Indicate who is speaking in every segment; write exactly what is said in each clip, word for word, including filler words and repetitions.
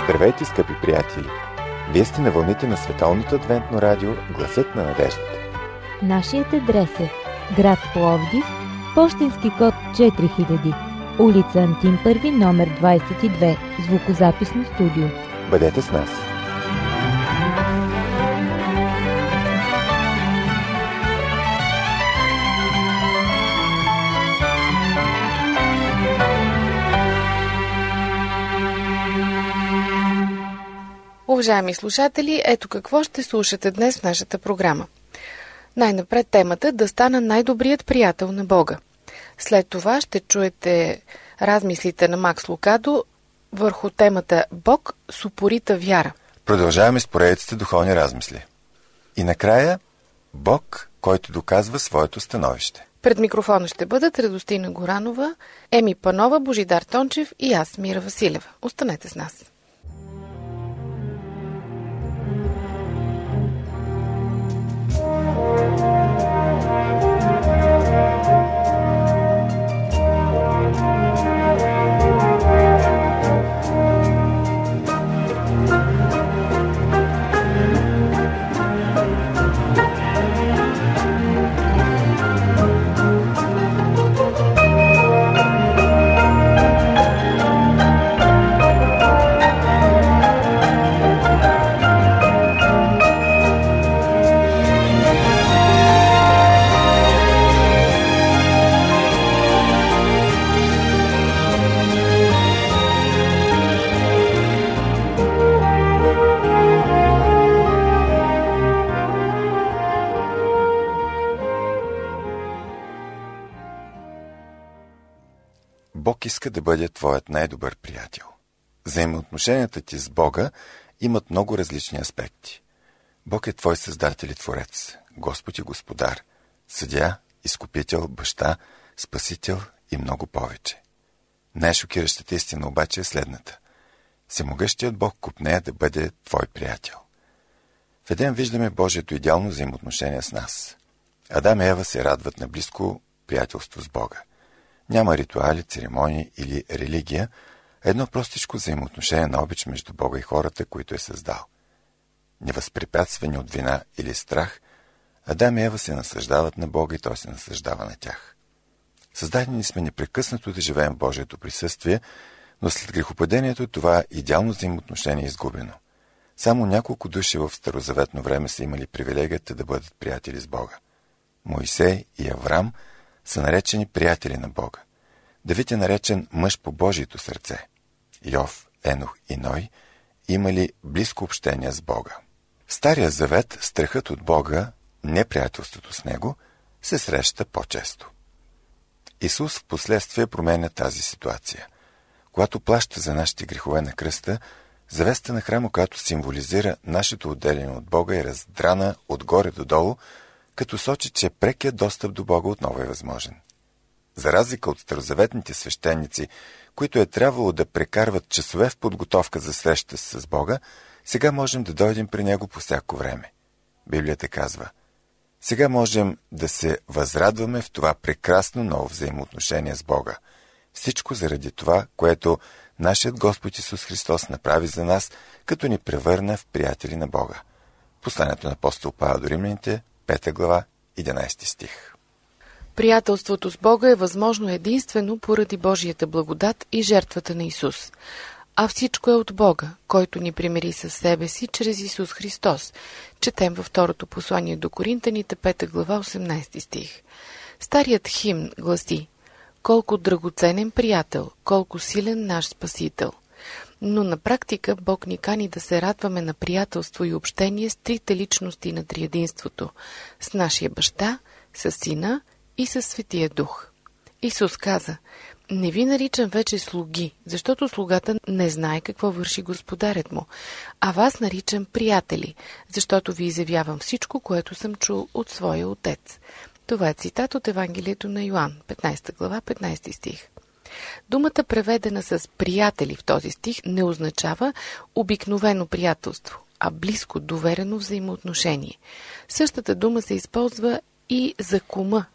Speaker 1: Здравейте, скъпи приятели! Вие сте на вълните на Световното адвентно радио Гласът на надеждата.
Speaker 2: Нашият адрес е град Пловдив, пощенски код четири хиляди, улица Антим първи, номер двадесет и две, звукозаписно студио.
Speaker 1: Бъдете с нас!
Speaker 3: Уважаеми слушатели, ето какво ще слушате днес в нашата програма. Най-напред темата да стана най-добрият приятел на Бога. След това ще чуете размислите на Макс Лукадо върху темата Бог с упорита вяра.
Speaker 1: Продължаваме с поредицата духовни размисли. И накрая Бог, който доказва своето становище.
Speaker 3: Пред микрофона ще бъдат Радостина Горанова, Еми Панова, Божидар Тончев и аз, Мира Василева. Останете с нас.
Speaker 1: Бог иска да бъде твоят най-добър приятел. Взаимоотношенията ти с Бога имат много различни аспекти. Бог е твой създател и творец, Господ и Господар, съдия, изкупител, баща, спасител и много повече. Най-шокиращата истина обаче е следната. Всемогъщият Бог копнее да бъде твой приятел. В Едем виждаме Божието идеално взаимоотношение с нас. Адам и Ева се радват на близко приятелство с Бога. Няма ритуали, церемонии или религия, а едно простичко взаимоотношение на обич между Бога и хората, които е създал. Невъзпрепятствани от вина или страх, Адам и Ева се наслаждават на Бога и Той се наслаждава на тях. Създадени сме непрекъснато да живеем в Божието присъствие, но след грехопадението това идеално взаимоотношение е изгубено. Само няколко души в старозаветно време са имали привилегията да бъдат приятели с Бога. Моисей и Аврам са наречени приятели на Бога. Давид е наречен мъж по Божието сърце. Йов, Енох и Ной имали близко общение с Бога. В Стария завет страхът от Бога, неприятелството с Него, се среща по-често. Исус в последствие променя тази ситуация. Когато плаща за нашите грехове на кръста, завеста на храма, която символизира нашето отделение от Бога, е раздрана отгоре до долу, като сочи, че прекият достъп до Бога отново е възможен. За разлика от старозаветните свещеници, които е трябвало да прекарват часове в подготовка за среща с Бога, сега можем да дойдем при Него по всяко време. Библията казва: сега можем да се възрадваме в това прекрасно ново взаимоотношение с Бога. Всичко заради това, което нашият Господ Исус Христос направи за нас, като ни превърна в приятели на Бога. Посланието на апостол Павел до Римляните, пета глава, единадесети стих.
Speaker 3: Приятелството с Бога е възможно единствено поради Божията благодат и жертвата на Исус. А всичко е от Бога, който ни примири със себе си чрез Исус Христос. Четем във второто послание до Коринтяните, пета глава, осемнадесети стих. Старият химн гласи: колко драгоценен приятел, колко силен наш Спасител. Но на практика Бог ни кани да се радваме на приятелство и общение с трите личности на триединството, с нашия баща, с Сина и със Светия Дух. Исус каза: не ви наричам вече слуги, защото слугата не знае какво върши господарят му, а вас наричам приятели, защото ви изявявам всичко, което съм чул от своя Отец. Това е цитат от Евангелието на Йоан, петнадесета глава, петнадесети стих. Думата, преведена с приятели в този стих, не означава обикновено приятелство, а близко, доверено взаимоотношение. Същата дума се използва и за кума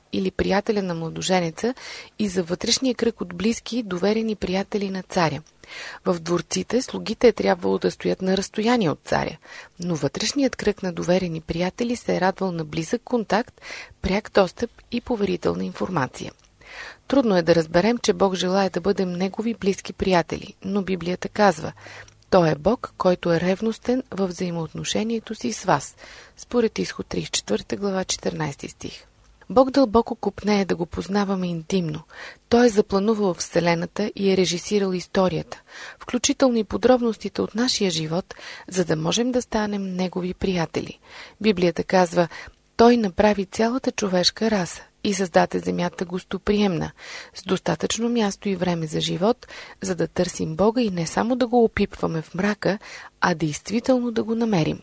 Speaker 3: или приятеля на младоженеца и за вътрешния кръг от близки, доверени приятели на царя. В дворците слугите е трябвало да стоят на разстояние от царя, но вътрешният кръг на доверени приятели се е радвал на близък контакт, пряк достъп и поверителна информация. Трудно е да разберем, че Бог желае да бъдем негови близки приятели, но Библията казва: Той е Бог, който е ревностен във взаимоотношението си с вас, според Изход тридесет и четвърта глава, четиринадесети стих. Бог дълбоко копнее да го познаваме интимно. Той е запланувал Вселената и е режисирал историята, включително и подробностите от нашия живот, за да можем да станем негови приятели. Библията казва: Той направи цялата човешка раса и създаде земята гостоприемна, с достатъчно място и време за живот, за да търсим Бога и не само да го опипваме в мрака, а действително да го намерим.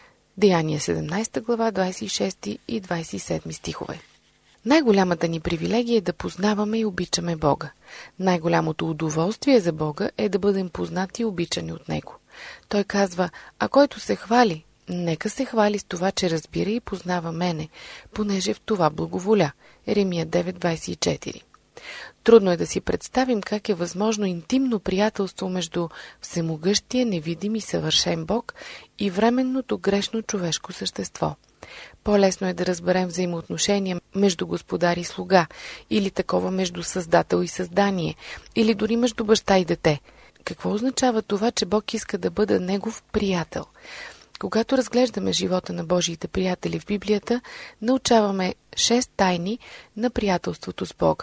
Speaker 3: Деяния седемнадесета глава, двадесет и шести и двадесет и седми стихове. Най-голямата ни привилегия е да познаваме и обичаме Бога. Най-голямото удоволствие за Бога е да бъдем познати и обичани от Него. Той казва: а който се хвали, нека се хвали с това, че разбира и познава мене, понеже в това благоволя. Еремия девет двадесет и четири. Трудно е да си представим как е възможно интимно приятелство между всемогъщия, невидим и съвършен Бог и временното грешно човешко същество. По-лесно е да разберем взаимоотношения между господар и слуга, или такова между създател и създание, или дори между баща и дете. Какво означава това, че Бог иска да бъде негов приятел? Когато разглеждаме живота на Божиите приятели в Библията, научаваме шест тайни на приятелството с Бога.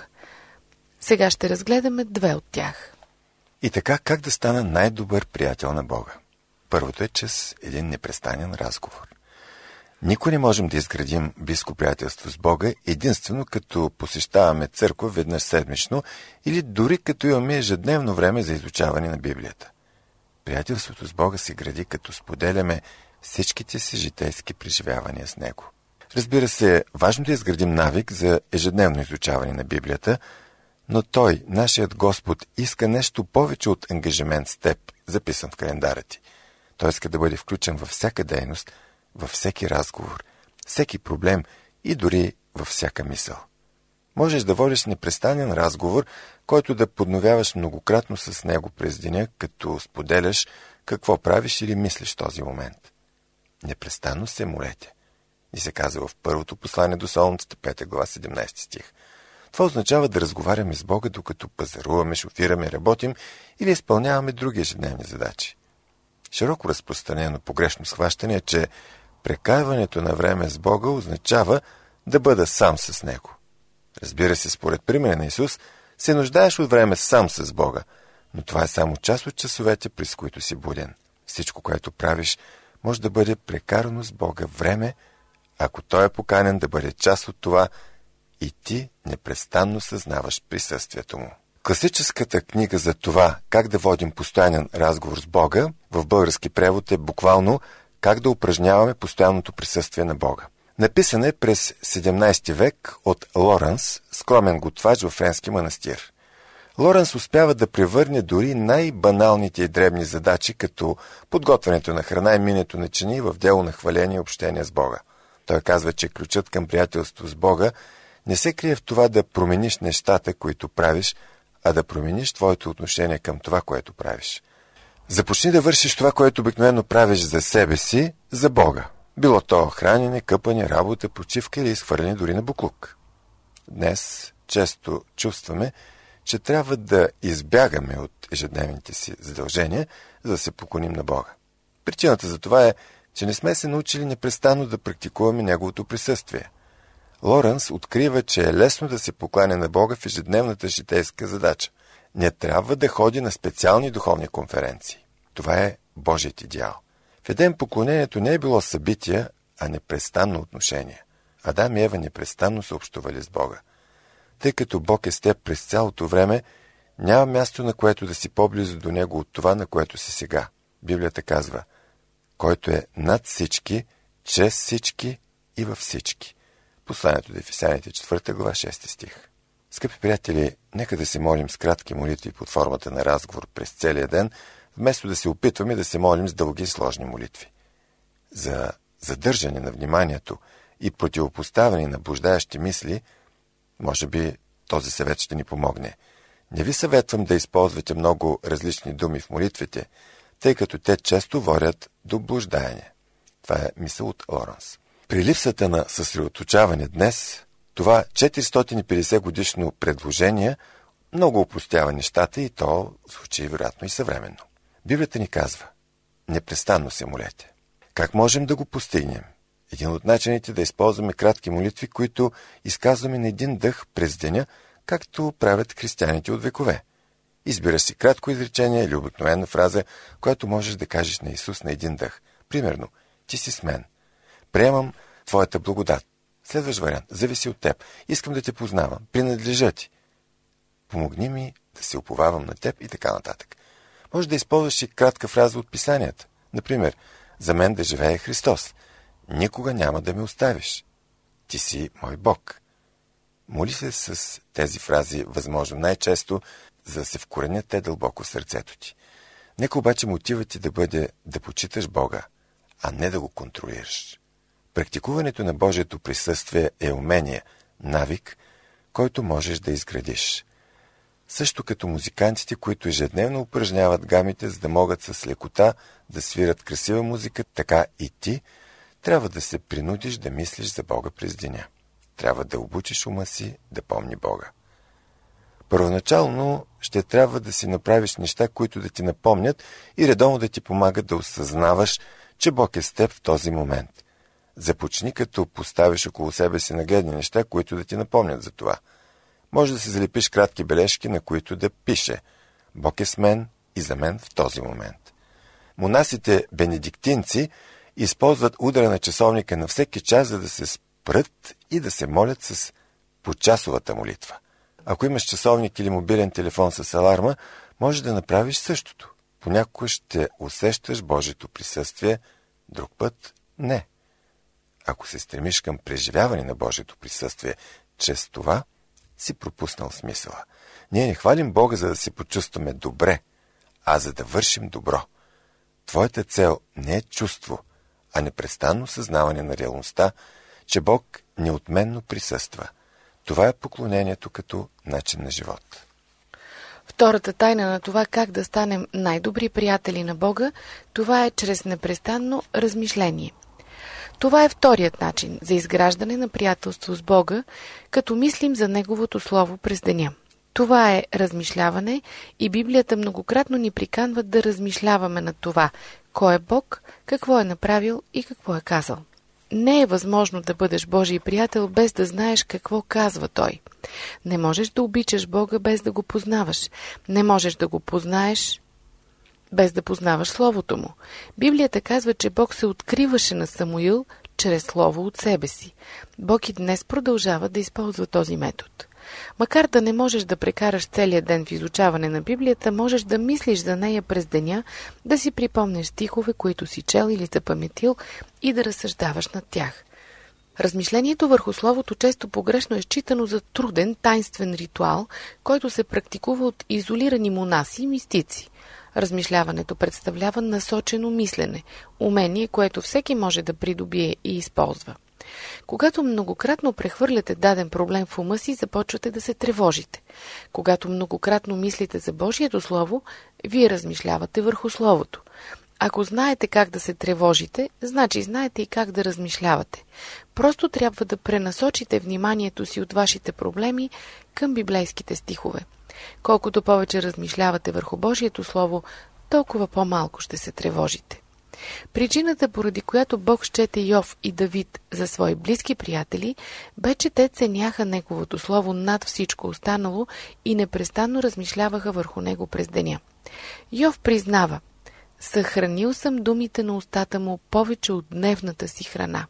Speaker 3: Сега ще разгледаме две от тях.
Speaker 1: И така, как да стана най-добър приятел на Бога? Първото е чрез един непрестанен разговор. Никой не можем да изградим близко приятелство с Бога единствено като посещаваме църква веднъж седмично или дори като имаме ежедневно време за изучаване на Библията. Приятелството с Бога се гради като споделяме всичките си житейски преживявания с Него. Разбира се, важно да изградим навик за ежедневно изучаване на Библията, но Той, нашият Господ, иска нещо повече от ангажимент с теб, записан в календара ти. Той иска да бъде включен във всяка дейност, във всеки разговор, всеки проблем и дори във всяка мисъл. Можеш да водиш непрестанен разговор, който да подновяваш многократно с Него през деня, като споделяш какво правиш или мислиш в този момент. Непрестанно се молете. И се казва в първото послание до Солуncите, пета глава, седемнадесети стих. Това означава да разговаряме с Бога, докато пазаруваме, шофираме, работим или изпълняваме други ежедневни задачи. Широко разпространено погрешно схващане е, че прекарването на време с Бога означава да бъда сам с Него. Разбира се, според примера на Исус, се нуждаеш от време сам с Бога, но това е само част от часовете, през които си буден. Всичко, което правиш, може да бъде прекарано с Бога време, ако Той е поканен да бъде част от това и ти непрестанно съзнаваш присъствието Му. Класическата книга за това, как да водим постоянен разговор с Бога, в български превод е буквално «Как да упражняваме постоянното присъствие на Бога». Написана е през седемнадесети век от Лоренс, скромен готвач във френски манастир. Лоренс успява да превърне дори най-баналните и дребни задачи, като подготвянето на храна и минето на чини, в дело на хваление и общение с Бога. Той казва, че ключът към приятелство с Бога не се крие в това да промениш нещата, които правиш, а да промениш твоето отношение към това, което правиш. Започни да вършиш това, което обикновено правиш за себе си, за Бога. Било то хранене, къпане, работа, почивка или изхвърляне дори на буклук. Днес често чувстваме, че трябва да избягаме от ежедневните си задължения, за да се поклоним на Бога. Причината за това е, че не сме се научили непрестанно да практикуваме Неговото присъствие. Лоренс открива, че е лесно да се покланя на Бога в ежедневната житейска задача. Не трябва да ходи на специални духовни конференции. Това е Божият идеал. В Едем поклонението не е било събитие, а непрестанно отношение. Адам и Ева непрестанно са общували с Бога. Тъй като Бог е с теб през цялото време, няма място, на което да си по-близо до Него от това, на което си сега. Библията казва: който е над всички, чрез всички и във всички. Посланието до Ефесяните, четвърта глава, шести стих. Скъпи приятели, нека да се молим с кратки молитви под формата на разговор през целия ден, вместо да се опитваме да се молим с дълги и сложни молитви. За задържане на вниманието и противопоставяне на блуждаещи мисли, Може би този съвет ще ни помогне. Не ви съветвам да използвате много различни думи в молитвите, тъй като те често водят до блуждаяние. Това е мисъл от Лоранс. При липсата на съсредоточаване днес, това четиристотин и петдесет годишно предложение много опростява нещата и то звучи вероятно и съвременно. Библията ни казва: непрестанно се молете. Как можем да го постигнем? Един от начините да използваме кратки молитви, които изказваме на един дъх през деня, както правят християните от векове. Избираш си кратко изречение или обикновена фраза, която можеш да кажеш на Исус на един дъх. Примерно: ти си с мен. Приемам твоята благодат. Следващ вариант: зависи от теб. Искам да те познавам. Принадлежа ти. Помогни ми да се уповавам на теб и така нататък. Може да използваш и кратка фраза от писанията. Например: за мен да живее Христос. Никога няма да ме оставиш. Ти си мой Бог. Моли се с тези фрази възможно най-често, за да се вкоренят те дълбоко в сърцето ти. Нека обаче мотивът ти да бъде да почиташ Бога, а не да го контролираш. Практикуването на Божието присъствие е умение, навик, който можеш да изградиш. Също като музикантите, които ежедневно упражняват гамите, за да могат с лекота да свират красива музика, така и ти трябва да се принудиш да мислиш за Бога през деня. Трябва да обучиш ума си да помни Бога. Първоначално ще трябва да си направиш неща, които да ти напомнят и редовно да ти помагат да осъзнаваш, че Бог е с теб в този момент. Започни като поставиш около себе си нагледни неща, които да ти напомнят за това. Може да си залепиш кратки бележки, на които да пише: Бог е с мен и за мен в този момент. Монасите бенедиктинци използват удара на часовника на всеки час, за да се спрат и да се молят с почасовата молитва. Ако имаш часовник или мобилен телефон с аларма, може да направиш същото. Понякога ще усещаш Божието присъствие, друг път не. Ако се стремиш към преживяване на Божието присъствие чрез това, си пропуснал смисъла. Ние не хвалим Бога, за да се почувстваме добре, а за да вършим добро. Твоята цел не е чувство, а непрестанно съзнаване на реалността, че Бог неотменно присъства. Това е поклонението като начин на живот.
Speaker 3: Втората тайна на това как да станем най-добри приятели на Бога, това е чрез непрестанно размишление. Това е вторият начин за изграждане на приятелство с Бога, като мислим за Неговото Слово през деня. Това е размишляване и Библията многократно ни приканва да размишляваме над това, кой е Бог, какво е направил и какво е казал. Не е възможно да бъдеш Божий приятел без да знаеш какво казва Той. Не можеш да обичаш Бога без да го познаваш. Не можеш да го познаеш без да познаваш Словото Му. Библията казва, че Бог се откриваше на Самуил чрез Слово от себе си. Бог и днес продължава да използва този метод. Макар да не можеш да прекараш целия ден в изучаване на Библията, можеш да мислиш за нея през деня, да си припомнеш стихове, които си чел или запаметил и да разсъждаваш над тях. Размишлението върху Словото често погрешно е считано за труден, тайнствен ритуал, който се практикува от изолирани монаси и мистици. Размишляването представлява насочено мислене, умение, което всеки може да придобие и използва. Когато многократно прехвърляте даден проблем в ума си, започвате да се тревожите. Когато многократно мислите за Божието Слово, вие размишлявате върху Словото. Ако знаете как да се тревожите, значи знаете и как да размишлявате. Просто трябва да пренасочите вниманието си от вашите проблеми към библейските стихове. Колкото повече размишлявате върху Божието Слово, толкова по-малко ще се тревожите. Причината, поради която Бог счете Йов и Давид за свои близки приятели, бе, че те ценяха Неговото Слово над всичко останало и непрестанно размишляваха върху него през деня. Йов признава: съхранил съм думите на устата му повече от дневната си храна.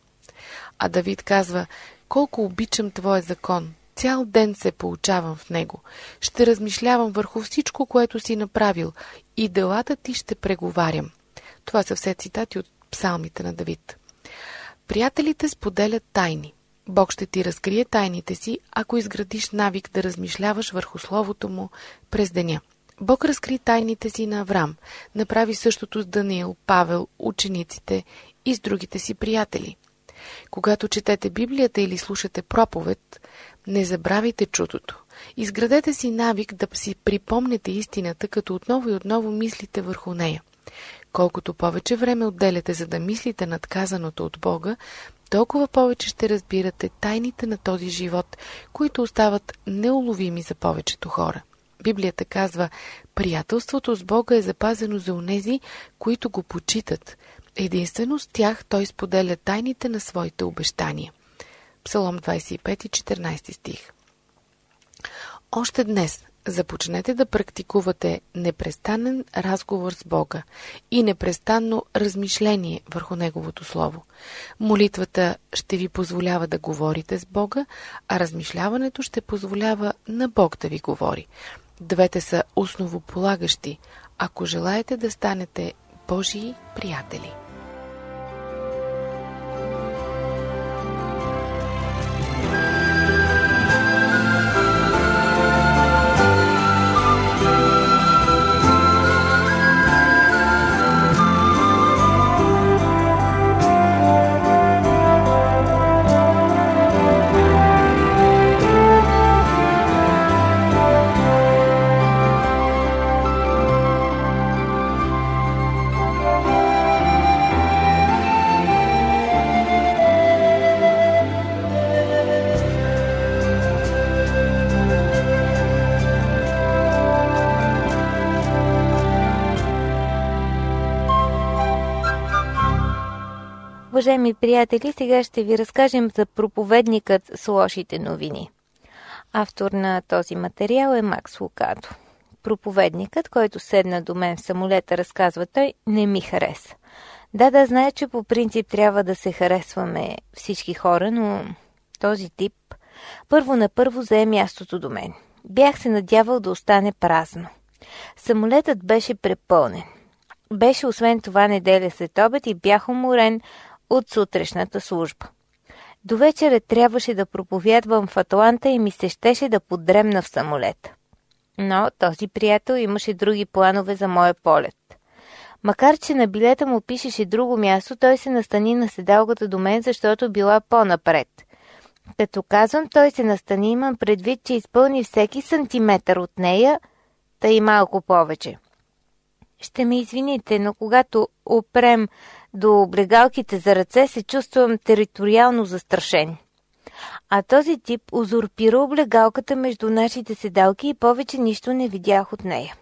Speaker 3: А Давид казва: колко обичам Твоя закон, цял ден се поучавам в него. Ще размишлявам върху всичко, което си направил, и делата ти ще преговарям. Това са все цитати от псалмите на Давид. Приятелите споделят тайни. Бог ще ти разкрие тайните си, ако изградиш навик да размишляваш върху Словото Му през деня. Бог разкри тайните си на Аврам, направи същото с Даниил, Павел, учениците и с другите си приятели. Когато четете Библията или слушате проповед, не забравяйте чутото. Изградете си навик да си припомнете истината, като отново и отново мислите върху нея. Колкото повече време отделяте, за да мислите над казаното от Бога, толкова повече ще разбирате тайните на този живот, които остават неуловими за повечето хора. Библията казва: приятелството с Бога е запазено за онези, които го почитат. Единствено с тях той споделя тайните на своите обещания. Псалом двадесет и пет, четиринадесети стих. Още днес започнете да практикувате непрестанен разговор с Бога и непрестанно размишление върху Неговото Слово. Молитвата ще ви позволява да говорите с Бога, а размишляването ще позволява на Бог да ви говори. Двете са основополагащи, ако желаете да станете Божии приятели.
Speaker 2: Уважаеми приятели, сега ще ви разкажем за проповедникът с лошите новини. Автор на този материал е Макс Лукадо. Проповедникът, който седна до мен в самолета, разказва той, не ми хареса. Да, да, знае, че по принцип трябва да се харесваме всички хора, но този тип първо на първо зае мястото до мен. Бях се надявал да остане празно. Самолетът беше препълнен. Беше освен това неделя след обед и бях уморен от сутрешната служба. До вечера трябваше да проповядвам в Атланта и ми се щеше да подремна в самолета. Но този приятел имаше други планове за моя полет. Макар че на билета му пишеше друго място, той се настани на седалката до мен, защото била по-напред. Като казвам той се настани, имам предвид, че изпълни всеки сантиметър от нея, та и малко повече. Ще ме извините, но когато опрем до облегалките за ръце, се чувствам териториално застрашен. А този тип узурпира облегалката между нашите седалки и повече нищо не видях от нея.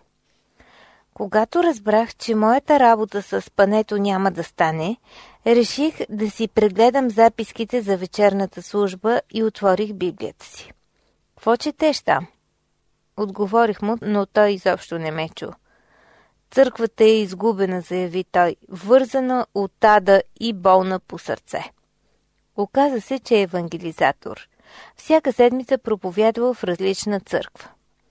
Speaker 2: Когато разбрах, че моята работа с пането няма да стане, реших да си прегледам записките за вечерната служба и отворих Библията си. Какво четеш там? Отговорих му, но той изобщо не ме чу. Църквата е изгубена, заяви той, вързана от ада и болна по сърце. Оказа се, че е евангелизатор. Всяка седмица проповядвал в различна църква.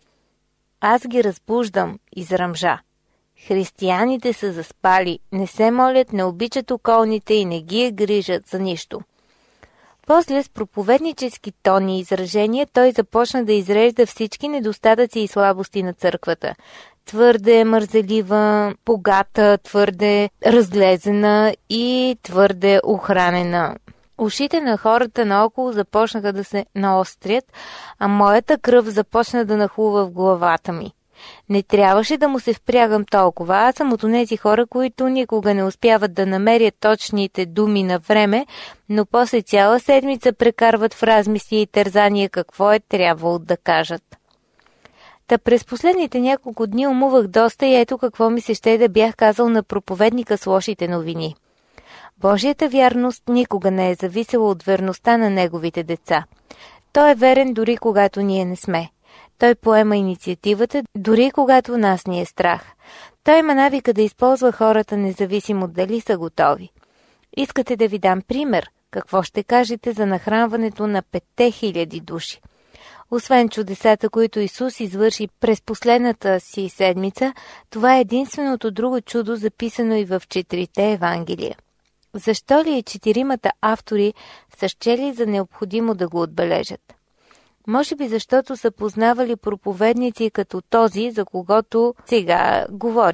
Speaker 2: Аз ги разбуждам, изръмжа. Християните са заспали, не се молят, не обичат околните и не ги е грижат за нищо. После с проповеднически тони и изражения той започна да изрежда всички недостатъци и слабости на църквата. Твърде мързелива, богата, твърде разглезена и твърде охранена. Ушите на хората наоколо започнаха да се наострят, а моята кръв започна да нахлува в главата ми. Не трябваше да му се впрягам толкова. Аз съм от онези хора, които никога не успяват да намерят точните думи на време, но после цяла седмица прекарват в размисли и тързания какво е трябвало да кажат. Та през последните няколко дни умувах доста и ето какво ми се ще да бях казал на проповедника с лошите новини. Божията вярност никога не е зависела от верността на неговите деца. Той е верен дори когато ние не сме. Той поема инициативата, дори когато нас ни е страх. Той има навика да използва хората, независимо дали са готови. Искате да ви дам пример? Какво ще кажете за нахранването на петте хиляди души? Освен чудесата, които Исус извърши през последната си седмица, това е единственото друго чудо, записано и в четирите Евангелия. Защо ли и четиримата автори са счели за необходимо да го отбележат? Може би защото са познавали проповедници като този, за когото сега говоря.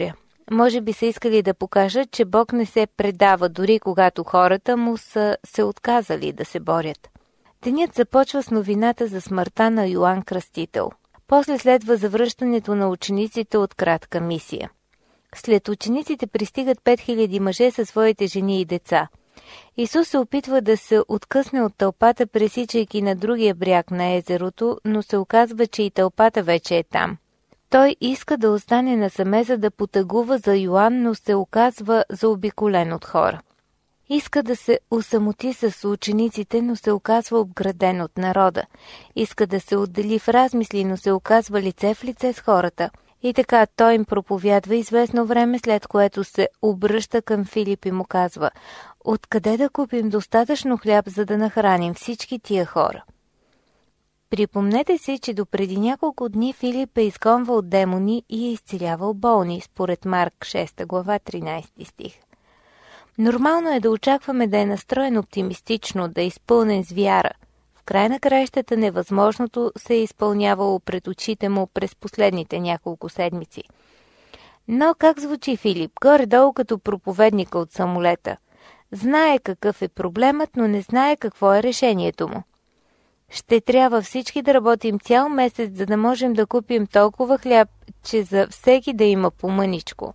Speaker 2: Може би са искали да покажат, че Бог не се предава, дори когато хората му са се отказали да се борят. Денят започва с новината за смъртта на Йоан Кръстител. После следва завръщането на учениците от кратка мисия. След учениците пристигат пет хиляди мъже със своите жени и деца. Исус се опитва да се откъсне от тълпата, пресичайки на другия бряг на езерото, но се оказва, че и тълпата вече е там. Той иска да остане насаме, за да потъгува за Йоан, но се оказва заобиколен от хора. Иска да се усамоти с учениците, но се оказва обграден от народа. Иска да се отдели в размисли, но се оказва лице в лице с хората. И така той им проповядва известно време, след което се обръща към Филип и му казва: «Откъде да купим достатъчно хляб, за да нахраним всички тия хора?» Припомнете си, че допреди няколко дни Филип е изгонвал демони и е изцелявал болни, според Марк шеста глава тринайсети стих. Нормално е да очакваме да е настроен оптимистично, да е изпълнен с вяра. В край на краищата невъзможното се е изпълнявало пред очите му през последните няколко седмици. Но как звучи Филип? Горе-долу като проповедника от самолета. Знае какъв е проблемът, но не знае какво е решението му. Ще трябва всички да работим цял месец, за да можем да купим толкова хляб, че за всеки да има по мъничко.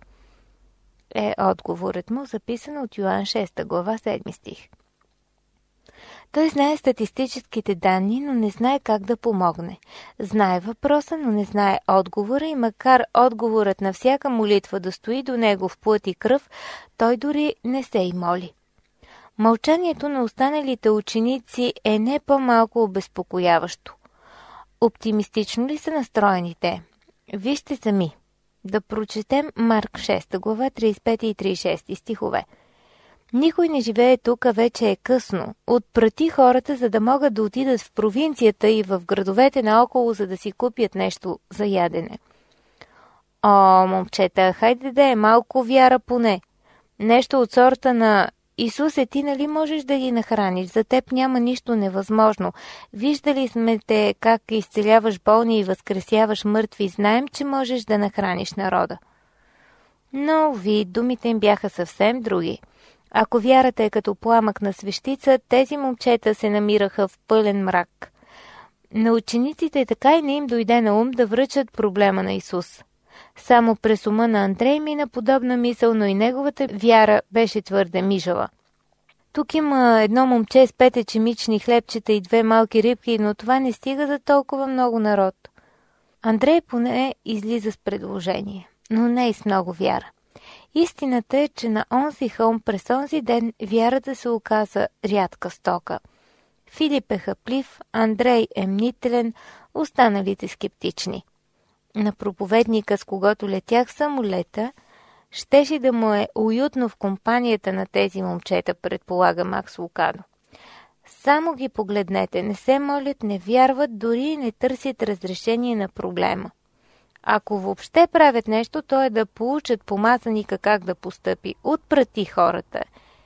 Speaker 2: Е отговорът му, записан от Йоан шеста глава седми стих. Той знае статистическите данни, но не знае как да помогне. Знае въпроса, но не знае отговора и макар отговорът на всяка молитва да стои до него в плът и кръв, той дори не се и моли. Мълчанието на останалите ученици е не по-малко обезпокояващо. Оптимистично ли са настроени те? Вижте сами. Да прочетем Марк шеста глава трийсет и пети и трийсет и шести стихове. Никой не живее тук, вече е късно. Отпрати хората, за да могат да отидат в провинцията и в градовете наоколо, за да си купят нещо за ядене. О, момчета, хайде да е малко вяра поне. Нещо от сорта на: Исусе, ти нали можеш да ги нахраниш? За теб няма нищо невъзможно. Виждали сме те как изцеляваш болни и възкресяваш мъртви. Знаем, че можеш да нахраниш народа. Но ви, думите им бяха съвсем други. Ако вярата е като пламък на свещица, тези момчета се намираха в пълен мрак. На учениците така и не им дойде на ум да връчат проблема на Исус. Само през ума на Андрей мина подобна мисъл, но и неговата вяра беше твърде мижава. Тук има едно момче с пет ечемични хлебчета и две малки рибки, но това не стига за толкова много народ. Андрей поне излиза с предложение, но не и с много вяра. Истината е, че на онзи хълм през онзи ден вярата се оказа рядка стока. Филип е хъплив, Андрей е мнителен, останалите скептични. На проповедника, с когото летях самолета, щеше да му е уютно в компанията на тези момчета, предполага Макс Лукадо. Само ги погледнете, не се молят, не вярват, дори не търсят разрешение на проблема. Ако въобще правят нещо, то е да получат помазаника как да постъпи. Отпрати хората.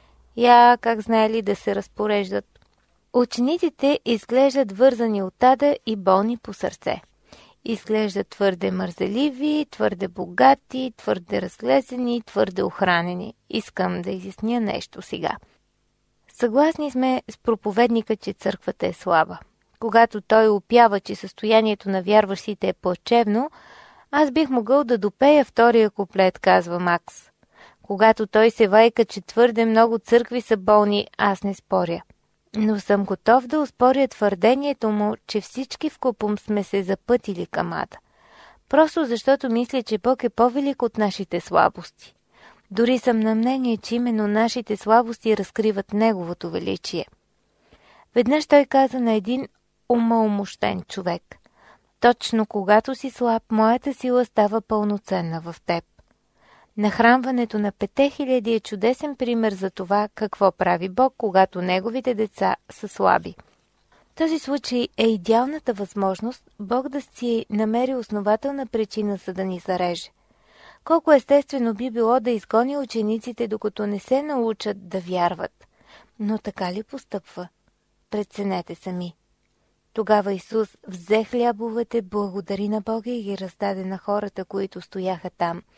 Speaker 2: Я как знаели да се разпореждат. Учениците изглеждат вързани от ада и болни по сърце. Изглеждат твърде мързеливи, твърде богати, твърде разглезени, твърде охранени. Искам да изясня нещо сега. Съгласни сме с проповедника, че църквата е слаба. Когато той опява, че състоянието на вярващите е плачевно, аз бих могъл да допея втория куплет, казва Макс. Когато той се вайка, че твърде много църкви са болни, аз не споря. Но съм готов да успоря твърдението му, че всички вкупом сме се запътили към ада. Просто защото мисля, че Бог е по-велик от нашите слабости. Дори съм на мнение, че именно нашите слабости разкриват Неговото величие. Веднъж той каза на един умалмощен човек: точно когато си слаб, моята сила става пълноценна в теб. Нахранването на петте хиляди е чудесен пример за това какво прави Бог, когато Неговите деца са слаби. В този случай е идеалната възможност Бог да си намери основателна причина, за да ни зареже. Колко естествено би било да изгони учениците, докато не се научат да вярват. Но така ли постъпва? Преценете сами. Тогава Исус взе хлябовете, благодари на Бога и ги раздаде на хората, които стояха там.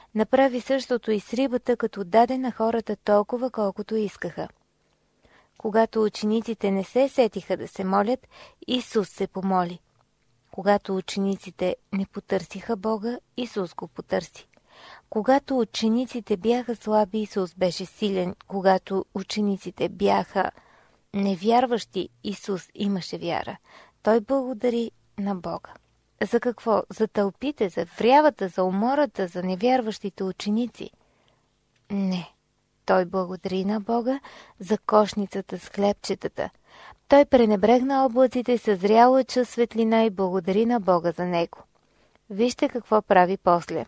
Speaker 2: Направи същото и с рибата, като даде на хората толкова, колкото искаха. Когато учениците не се сетиха да се молят, Исус се помоли. Когато учениците не потърсиха Бога, Исус го потърси. Когато учениците бяха слаби, Исус беше силен. Когато учениците бяха невярващи, Исус имаше вяра. Той благодари на Бога. За какво? За тълпите, за врявата, за умората, за невярващите ученици? Не. Той благодари на Бога за кошницата с хлебчетата. Той пренебрегна облаците с зряла лъча светлина и благодари на Бога за него. Вижте какво прави после.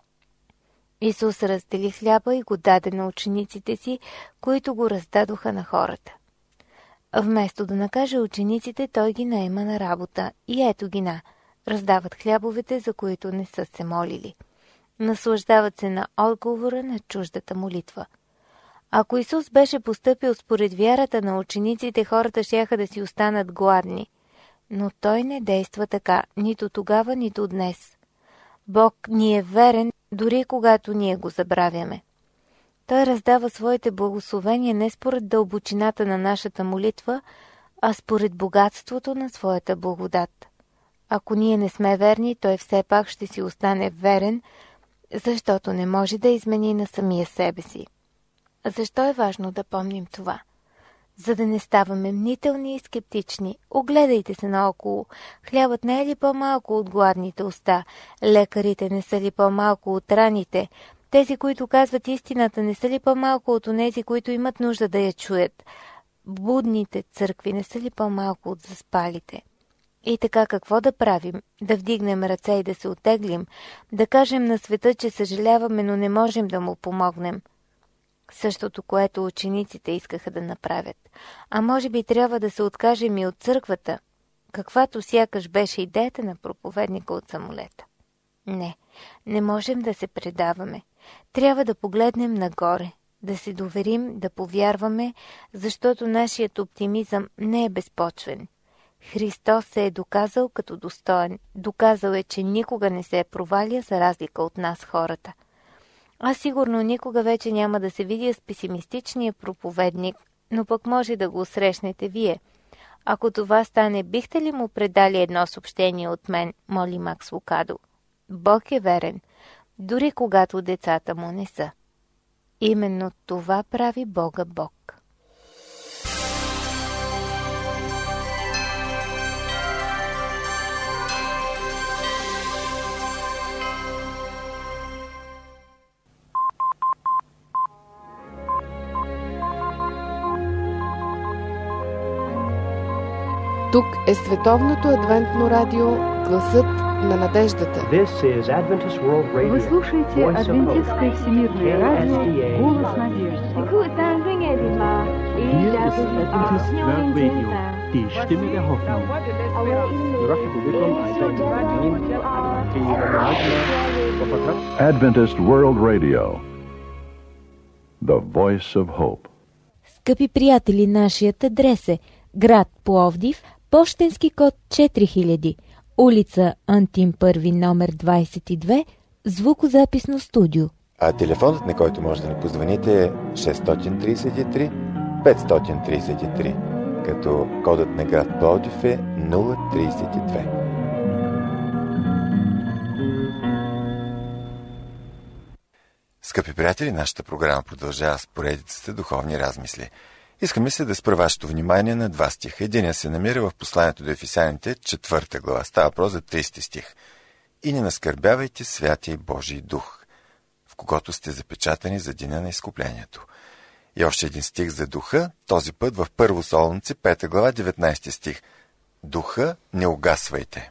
Speaker 2: Исус раздели хляба и го даде на учениците си, които го раздадоха на хората. Вместо да накаже учениците, той ги наема на работа. И ето ги на. Раздават хлябовете, за които не са се молили. Наслаждават се на отговора на чуждата молитва. Ако Исус беше постъпил според вярата на учениците, хората щяха да си останат гладни. Но Той не действа така, нито тогава, нито днес. Бог ни е верен, дори когато ние го забравяме. Той раздава своите благословения не според дълбочината на нашата молитва, а според богатството на своята благодат. Ако ние не сме верни, Той все пак ще си остане верен, защото не може да измени на самия себе си. Защо е важно да помним това? За да не ставаме мнителни и скептични. Огледайте се наоколо. Хлябът не е ли по-малко от гладните уста? Лекарите не са ли по-малко от раните? Тези, които казват истината, не са ли по-малко от онези, които имат нужда да я чуят? Будните църкви не са ли по-малко от заспалите? И така какво да правим? Да вдигнем ръце и да се оттеглим? Да кажем на света, че съжаляваме, но не можем да му помогнем? Същото, което учениците искаха да направят. А може би трябва да се откажем и от църквата, каквато сякаш беше идеята на проповедника от самолета. Не, не можем да се предаваме. Трябва да погледнем нагоре, да се доверим, да повярваме, защото нашият оптимизъм не е безпочвен. Христос се е доказал като достоен. Доказал е, че никога не се е проваля за разлика от нас хората. А сигурно никога вече няма да се видя с песимистичния проповедник, но пък може да го срещнете вие. Ако това стане, бихте ли му предали едно съобщение от мен, моли Макс Лукадо. Бог е верен, дори когато децата му не са. Именно това прави Бога Бог.
Speaker 3: Тук е Световното адвентно радио, гласът на надеждата.
Speaker 4: Вы слушаете Адвентистское всемирное радио, голос надежды.
Speaker 5: Adventist World Radio, the voice of hope.
Speaker 2: Скъпи приятели, нашият адрес е град Пловдив, пощенски код четири хиляди, улица Антим първи, номер двадесет и две, звукозаписно студио.
Speaker 1: А телефонът, на който може да ни позвоните, е шест три три пет три три, като кодът на град Пловдив е нула тридесет и две. Скъпи приятели, нашата програма продължава с поредицата духовни размисли. Искаме се да спра вашето внимание на два стиха. Единият се намира в посланието до Ефесяните, четвърта глава. Става въпрос за тридесети стих. И не наскърбявайте Святия Божий дух, в когото сте запечатани за деня на изкуплението. И още един стих за духа, този път в Първо Солунци, пета глава, деветнадесети стих. Духа не угасвайте.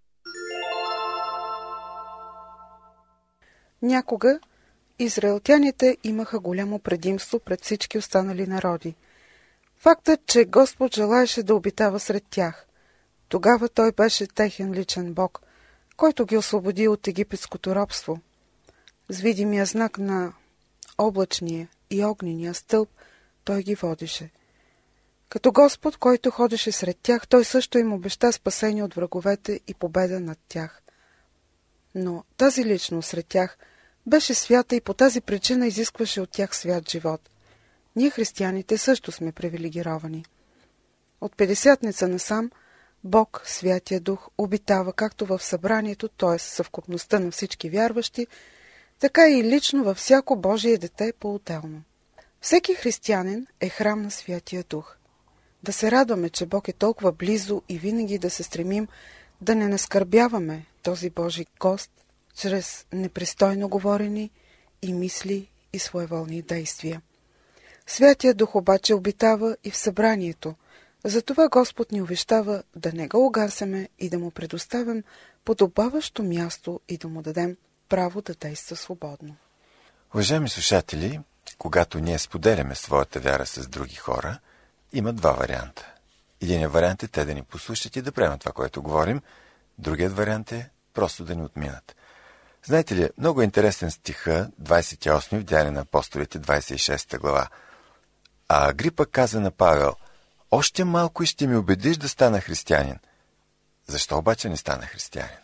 Speaker 6: Някога израелтяните имаха голямо предимство пред всички останали народи. Фактът, че Господ желаеше да обитава сред тях. Тогава Той беше техен личен Бог, който ги освободи от египетското робство. С видимия знак на облачния и огнения стълб Той ги водеше. Като Господ, който ходеше сред тях, Той също им обеща спасение от враговете и победа над тях. Но тази личност сред тях Беше свята и по тази причина изискваше от тях свят живот. Ние, християните, също сме привилегировани. От Петдесятница насам Бог, Святия Дух, обитава както в събранието, т.е. съвкупността на всички вярващи, така и лично във всяко Божие дете по-отделно. Всеки християнин е храм на Святия Дух. Да се радваме, че Бог е толкова близо и винаги да се стремим да не наскърбяваме този Божий гост чрез непристойно говорени и мисли и своеволни действия. Святия Дух обаче обитава и в събранието, затова Господ ни увещава да не го угасяме и да му предоставим подобаващо място и да му дадем право да действа свободно.
Speaker 1: Уважаеми слушатели, когато ние споделяме своята вяра с други хора, има два варианта. Единият вариант е те да ни послушат и да приемат това, което говорим. Другият вариант е просто да ни отминат. Знаете ли, много интересен стиха, двадесет и осми в Деяния на апостолите, двадесет и шеста глава. А Агрипа каза на Павел: още малко и ще ми убедиш да стана християнин. Защо обаче не стана християнин?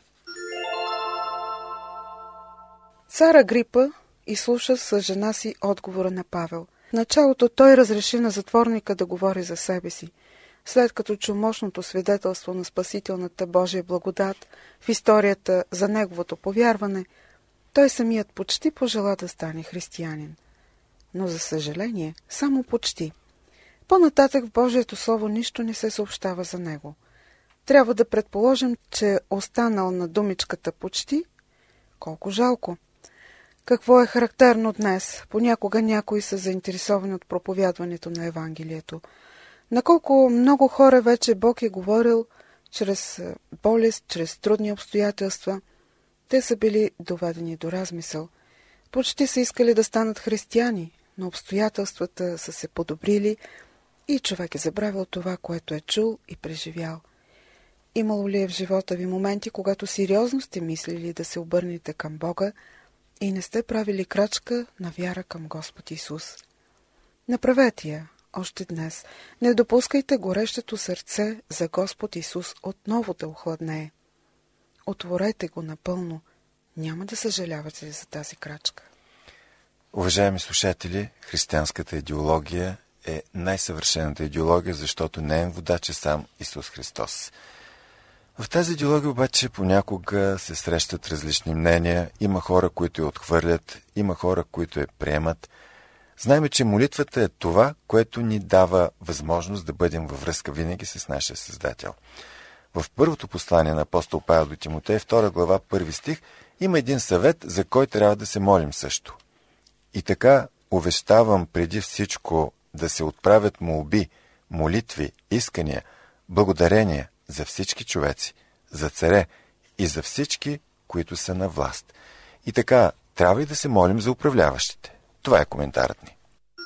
Speaker 6: Цар Агрипа изслуша с жена си отговора на Павел. В началото той разреши на затворника да говори за себе си. След като чу мощното свидетелство на спасителната Божия благодат в историята за неговото повярване, той самият почти пожела да стане християнин. Но за съжаление, само почти. По-нататък в Божието Слово нищо не се съобщава за него. Трябва да предположим, че е останал на думичката почти. Колко жалко! Какво е характерно днес? Понякога някои са заинтересовани от проповядването на Евангелието. Наколко много хора вече Бог е говорил чрез болест, чрез трудни обстоятелства. Те са били доведени до размисъл. Почти са искали да станат християни, но обстоятелствата са се подобрили и човек е забравил това, което е чул и преживял. Имало ли е в живота ви моменти, когато сериозно сте мислили да се обърнете към Бога и не сте правили крачка на вяра към Господ Исус? Направете я още днес. Не допускайте горещето сърце за Господ Исус отново да охладнее. Отворете го напълно. Няма да съжалявате за тази крачка.
Speaker 1: Уважаеми слушатели, християнската идеология е най-съвършената идеология, защото неин водач е сам Исус Христос. В тази идеология обаче понякога се срещат различни мнения. Има хора, които я отхвърлят, има хора, които я приемат. Знаем, че молитвата е това, което ни дава възможност да бъдем във връзка винаги с нашия Създател. В първото послание на апостол Павел до Тимотей, втора глава, първи стих, има един съвет, за който трябва да се молим също. И така увещавам преди всичко да се отправят молби, молитви, искания, благодарения за всички човеци, за царе и за всички, които са на власт. И така трябва и да се молим за управляващите. Това е коментарът ни.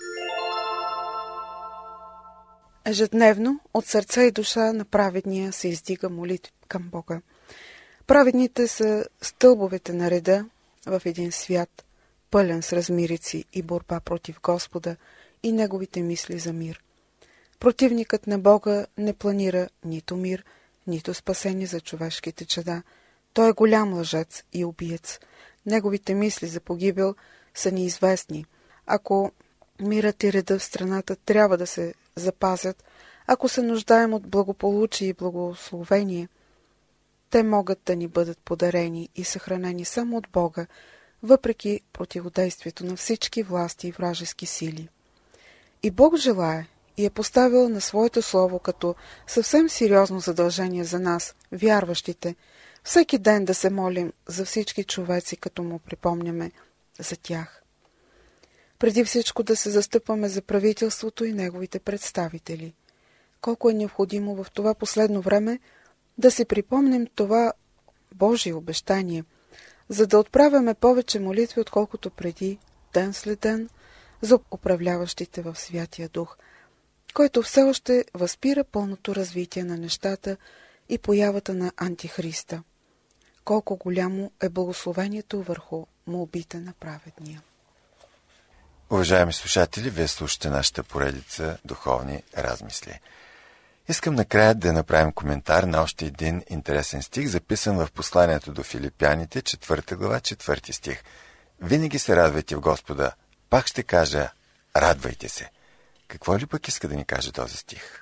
Speaker 6: Ежедневно от сърце и душа на праведния се издига молитва към Бога. Праведните са стълбовете на реда в един свят, пълен с размирици и борба против Господа и неговите мисли за мир. Противникът на Бога не планира нито мир, нито спасение за човешките чада. Той е голям лъжец и убиец. Неговите мисли за погибел са неизвестни. Ако мирът и реда в страната трябва да се запазят, ако се нуждаем от благополучие и благословение, те могат да ни бъдат подарени и съхранени само от Бога, въпреки противодействието на всички власти и вражески сили. И Бог желае и е поставил на своето слово като съвсем сериозно задължение за нас, вярващите, всеки ден да се молим за всички човеци, като му припомняме за тях. Преди всичко да се застъпваме за правителството и неговите представители. Колко е необходимо в това последно време да си припомним това Божие обещание, за да отправяме повече молитви, отколкото преди, ден след ден, за управляващите в Святия Дух, който все още възпира пълното развитие на нещата и появата на Антихриста. Колко голямо е благословението върху молбите на праведния.
Speaker 1: Уважаеми слушатели, вие слушате нашата поредица духовни размисли. Искам накрая да направим коментар на още един интересен стих, записан в посланието до Филипяните, четвърта глава, четвърти стих. Винаги се радвайте в Господа. Пак ще кажа, радвайте се. Какво ли пък иска да ни каже този стих?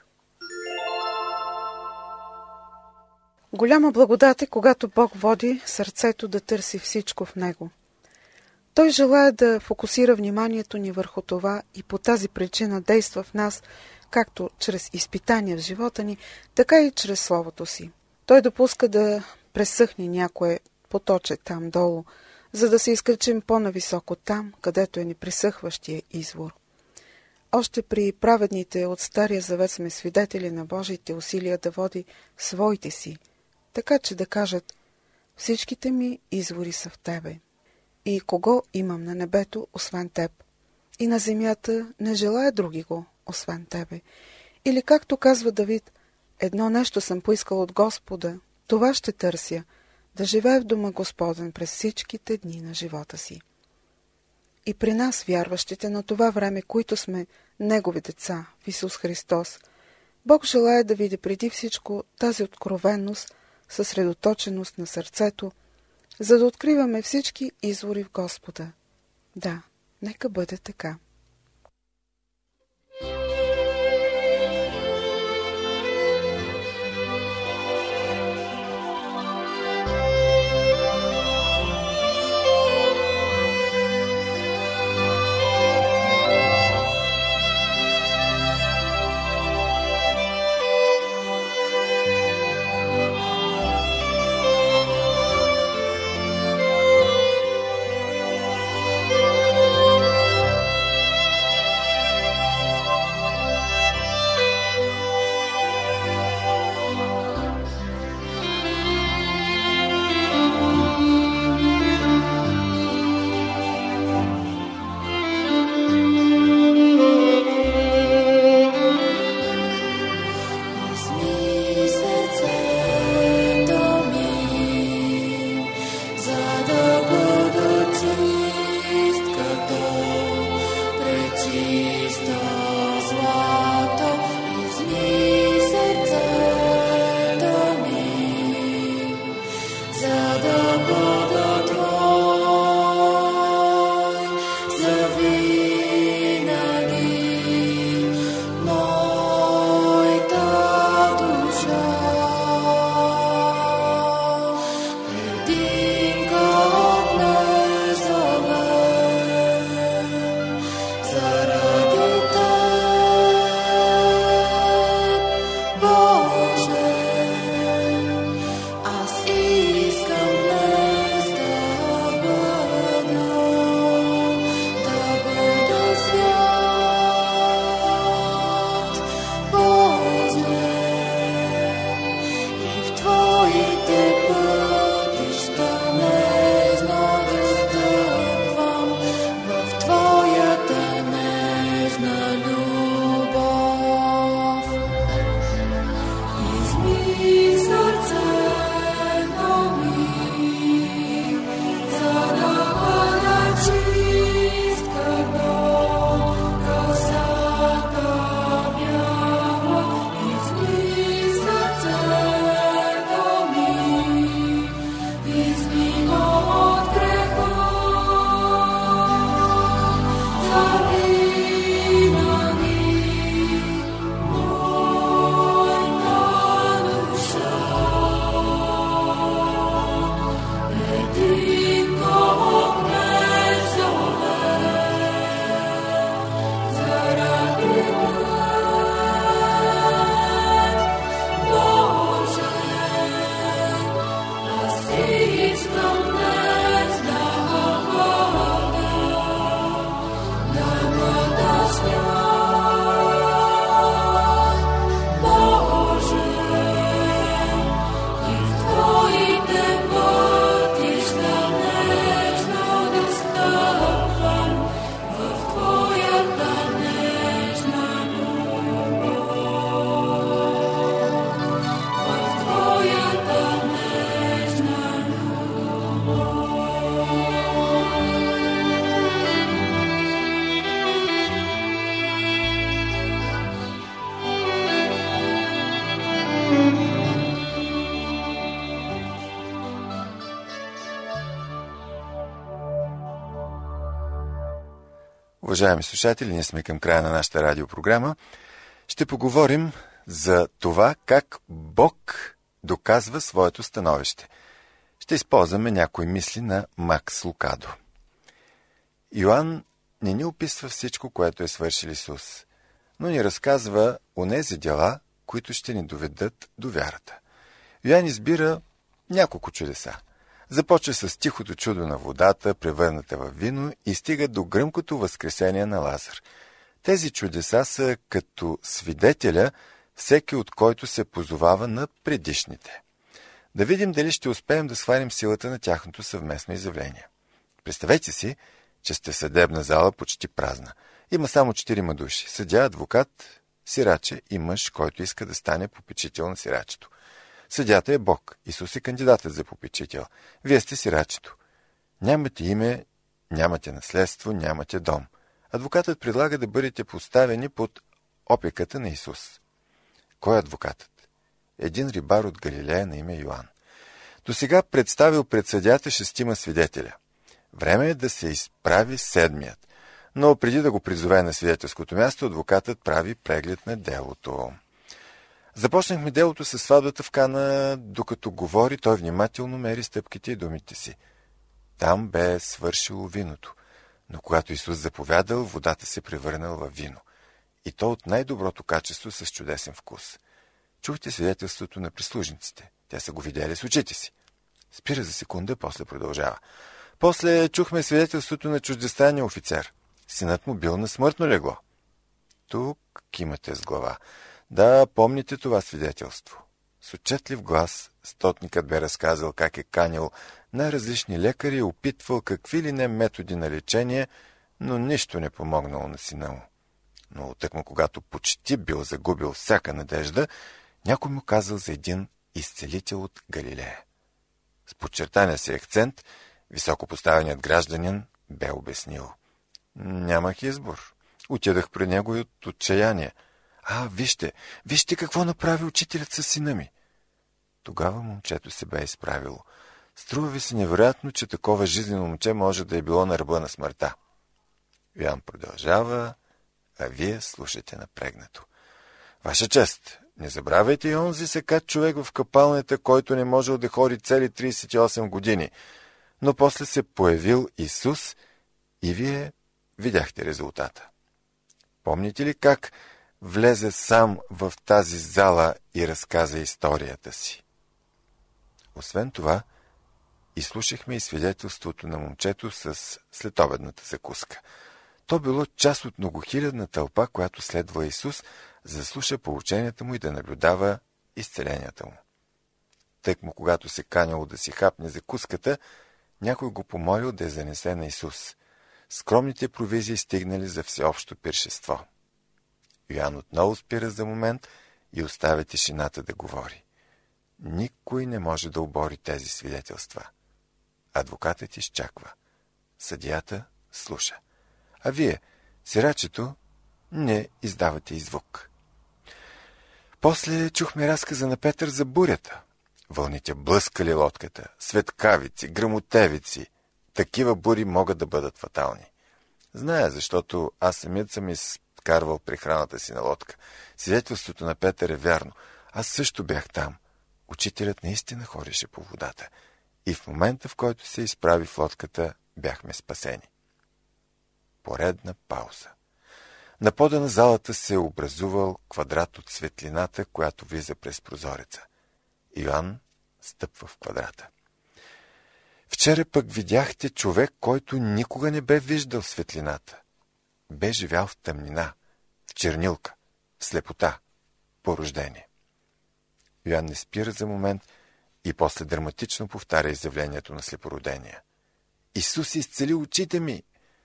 Speaker 6: Голяма благодат е, когато Бог води сърцето да търси всичко в него. Той желая да фокусира вниманието ни върху това и по тази причина действа в нас, както чрез изпитания в живота ни, така и чрез Словото си. Той допуска да пресъхне някое поточе там долу, за да се изкачим по-нависоко там, където е непресъхващия извор. Още при праведните от Стария завет сме свидетели на Божиите усилия да води своите си, така че да кажат: всичките ми извори са в Тебе. И кого имам на небето, освен Теб? И на земята не желая други го, освен Тебе. Или както казва Давид: едно нещо съм поискал от Господа, това ще търся, да живея в дома Господен през всичките дни на живота си. И при нас, вярващите на това време, които сме Негови деца в Исус Христос, Бог желая да види преди всичко тази откровенност, съсредоточеност на сърцето, за да откриваме всички извори в Господа. Да, нека бъде така.
Speaker 1: Уважаеми слушатели, ние сме към края на нашата радиопрограма. Ще поговорим за това как Бог доказва своето становище. Ще използваме някои мисли на Макс Лукадо. Йоан не ни описва всичко, което е свършил Исус, но ни разказва онези дела, които ще ни доведат до вярата. Йоан избира няколко чудеса. Започва с тихото чудо на водата, превърната в вино, и стига до гръмкото възкресение на Лазар. Тези чудеса са като свидетеля, всеки от който се позовава на предишните. Да видим дали ще успеем да сварим силата на тяхното съвместно изявление. Представете си, че сте в съдебна зала почти празна. Има само четирима души. Съдия, адвокат, сираче и мъж, който иска да стане попечител на сирачето. Съдията е Бог. Исус е кандидатът за попечител. Вие сте сирачето. Нямате име, нямате наследство, нямате дом. Адвокатът предлага да бъдете поставени под опеката на Исус. Кой е адвокатът? Един рибар от Галилея на име Йоан. Досега представил пред съдията шестима свидетеля. Време е да се изправи седмият. Но преди да го призове на свидетелското място, адвокатът прави преглед на делото. Започнахме делото със сватбата в Кана. Докато говори, той внимателно мери стъпките и думите си. Там бе свършило виното, но когато Исус заповядал, водата се превърнала в вино. И то от най-доброто качество с чудесен вкус. Чухте свидетелството на прислужниците. Те са го видели с очите си. Спира за секунда, после продължава. После чухме свидетелството на чуждестранния офицер. Синът му бил на смъртно легло. Тук кимате с глава. Да, помните това свидетелство. С отчетлив глас стотникът бе разказал как е канил най-различни лекари и опитвал какви ли не методи на лечение, но нищо не помогнало на сина му. Но тъкмо когато почти бил загубил всяка надежда, някой му казал за един изцелител от Галилея. С подчертания си акцент, високопоставеният гражданин бе обяснил. Нямах избор. Отидах при него и от отчаяние. А, вижте, вижте какво направи учителят със сина ми. Тогава момчето се бе изправило. Струва ви се невероятно, че такова жизнено момче може да е било на ръба на смъртта. Йоан продължава, а вие слушате напрегнато. Ваша чест, не забравяйте и онзи секат човек в капалнята, който не можел да ходи цели тридесет и осем години. Но после се появил Исус и вие видяхте резултата. Помните ли как влезе сам в тази зала и разказа историята си? Освен това, изслушахме и свидетелството на момчето с следобедната закуска. То било част от многохилядна тълпа, която следва Исус, за да слуша поученията му и да наблюдава изцеленията му. Тъкмо когато се каняло да си хапне закуската, някой го помолил да я занесе на Исус. Скромните провизии стигнали за всеобщо пиршество. Йоан отново спира за момент и оставя тишината да говори. Никой не може да обори тези свидетелства. Адвокатът изчаква. Съдията слуша. А вие, сирачето, не издавате и звук. После чухме разказа на Петър за бурята. Вълните блъскали лодката, светкавици, гръмотевици. Такива бури могат да бъдат фатални. Зная, защото аз самият съм изкарвал прехраната си на лодка. Свидетелството на Петър е вярно. Аз също бях там. Учителят наистина ходеше по водата. И в момента, в който се изправи в лодката, бяхме спасени. Поредна пауза. На пода на залата се е образувал квадрат от светлината, която влиза през прозореца. Йоан стъпва в квадрата. Вчера пък видяхте човек, който никога не бе виждал светлината. Бе живял в тъмнина, в чернилка, в слепота, по рождение. Йоан не спира за момент и после драматично повтаря изявлението на слепородения. Исус изцели очите ми!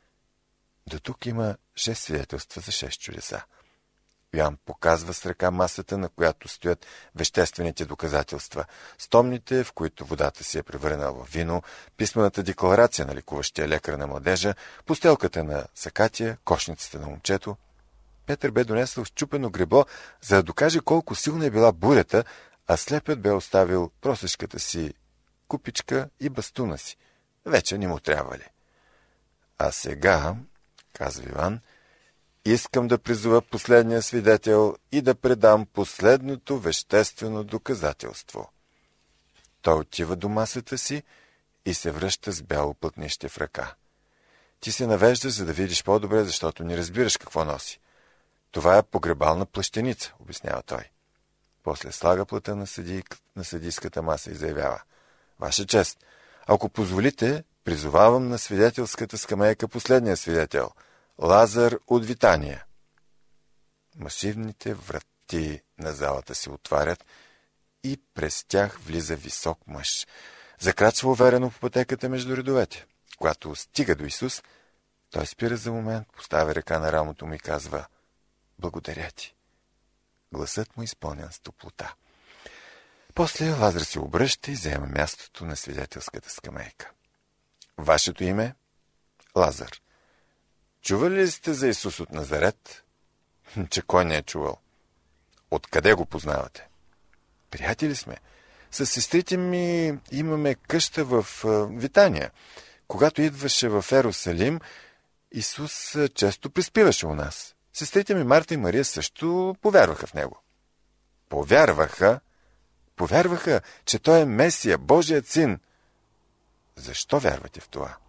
Speaker 1: До тук има шест свидетелства за шест чудеса. Йоан показва с ръка масата, на която стоят веществените доказателства, стомните, в които водата се е превърнала в вино, писмената декларация на лекуващия лекар на младежа, постелката на Сакатия, кошницата на момчето. Петър бе донесъл счупено гребло, за да докаже колко силна е била бурята, а слепът бе оставил просешката си купичка и бастуна си. Вече не му трябвали. А сега казва Иван, искам да призова последния свидетел и да предам последното веществено доказателство. Той отива до масата си и се връща с бяло плътнище в ръка. Ти се навеждаш, за да видиш по-добре, защото не разбираш какво носи. Това е погребална плащеница, обяснява той. После слага плътта на, съди... на съдийската маса и заявява: Ваша чест, ако позволите, призовавам на свидетелската скамейка последния свидетел – Лазар от Витания. Масивните врати на залата се отварят и през тях влиза висок мъж. Закрачва уверено по пътеката между редовете. Когато стига до Исус, той спира за момент, поставя ръка на рамото му и казва: Благодаря ти. Гласът му изпълнян с топлота. После Лазар се обръща и заема мястото на свидетелската скамейка. Вашето име? Лазар. Чували ли сте за Исус от Назарет? Че кой не е чувал? Откъде го познавате? Приятели сме. С сестрите ми имаме къща в Витания. Когато идваше в Ерусалим, Исус често приспиваше у нас. Сестрите ми Марта и Мария също повярваха в него. Повярваха? Повярваха, че той е Месия, Божият син. Защо вярвате в това?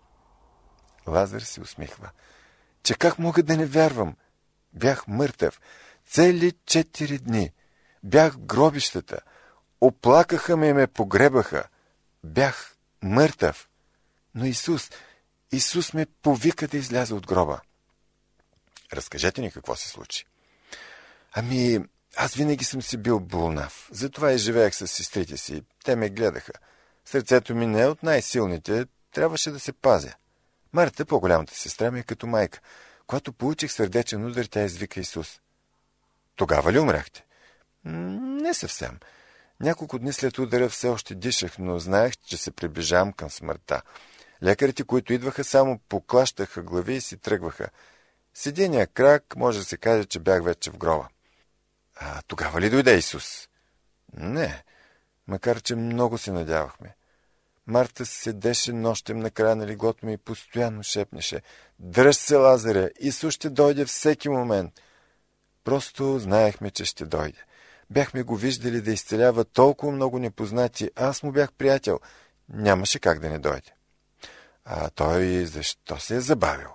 Speaker 1: Лазар се усмихва. Че как мога да не вярвам? Бях мъртъв. Цели четири дни. Бях в гробищата. Оплакаха ме и ме погребаха. Бях мъртъв. Но Исус, Исус ме повика да изляза от гроба. Разкажете ни какво се случи. Ами, аз винаги съм си бил болнав. Затова и живеех с сестрите си. Те ме гледаха. Сърцето ми не е от най-силните. Трябваше да се пазя. Марта, по-голямата сестра ми, е като майка. Когато получих сърдечен удар, тя извика Исус. Тогава ли умряхте? Не съвсем. Няколко дни след удара все още дишах, но знаех, че се приближавам към смъртта. Лекарите, които идваха, само поклащаха глави и си тръгваха. С единия крак може да се каже, че бях вече в гроба. А тогава ли дойде Исус? Не, макар че много се надявахме. Марта седеше нощем на края на леглото ми и постоянно шепнеше: Дръж се, Лазаре, Исус ще дойде всеки момент. Просто знаехме, че ще дойде. Бяхме го виждали да изцелява толкова много непознати, аз му бях приятел. Нямаше как да не дойде. А той защо се е забавил?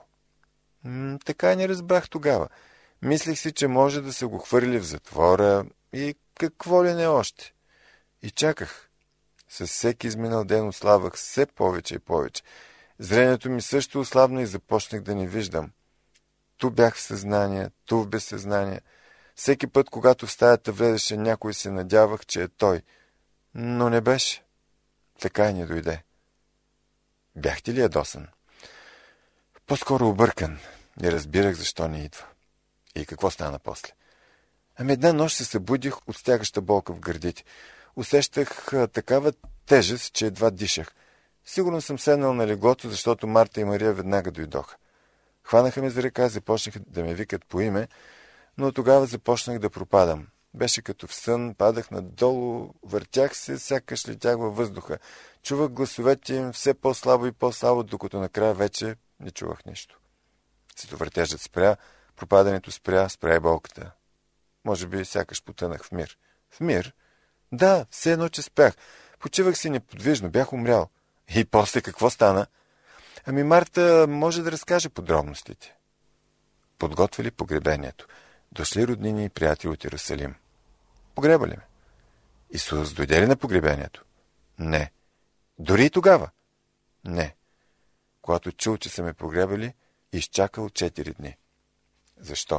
Speaker 1: М- така не разбрах тогава. Мислех си, че може да се го хвърли в затвора и какво ли не още. И чаках. С всеки изминал ден ослабвах все повече и повече. Зрението ми също ослабна и започнах да не виждам. Ту бях в съзнание, ту в безсъзнание. Всеки път, когато в стаята влезеше някой, се надявах, че е той. Но не беше. Така и не дойде. Бяхте ли ядосан? По-скоро объркан. Не разбирах защо не идва. И какво стана после? Ами една нощ се събудих от стягаща болка в гърдите. Усещах а, такава тежест, че едва дишах. Сигурно съм седнал на леглото, защото Марта и Мария веднага дойдоха. Хванаха ме за ръка, започнаха да ме викат по име, но тогава започнах да пропадам. Беше като в сън, падах надолу, въртях се, сякаш летях във въздуха. Чувах гласовете им все по-слабо и по-слабо, докато накрая вече не чувах нищо. Световъртежът спря, пропадането спря, спря и болката. Може би сякаш потънах в мир. В мир? Да, все едно, че спях. Почивах си неподвижно, бях умрял. И после какво стана? Ами Марта може да разкаже подробностите. Подготвили погребението. Дошли роднини и приятели от Иерусалим. Погребали ме. Исус дойде ли на погребението? Не. Дори и тогава? Не. Когато чул, че са ме погребали, изчакал четири дни. Защо?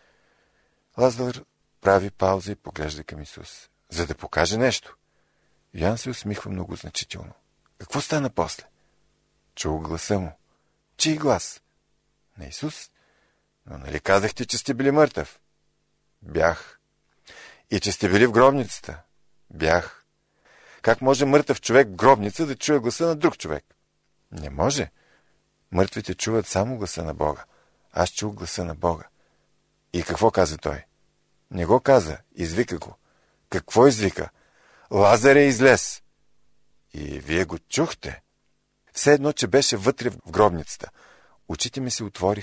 Speaker 1: Лазар прави пауза и поглежда към Исус, за да покаже нещо. Йоан се усмихва много значително. Какво стана после? Чул гласа му. Чий глас? На Исус? Но нали казахте, че сте били мъртъв? Бях. И че сте били в гробницата? Бях. Как може мъртъв човек в гробница да чуе гласа на друг човек? Не може. Мъртвите чуват само гласа на Бога. Аз чух гласа на Бога. И какво каза той? Не го каза, извика го. Какво извика? Лазар е излез. И вие го чухте. Все едно, че беше вътре в гробницата. Очите ми се отвориха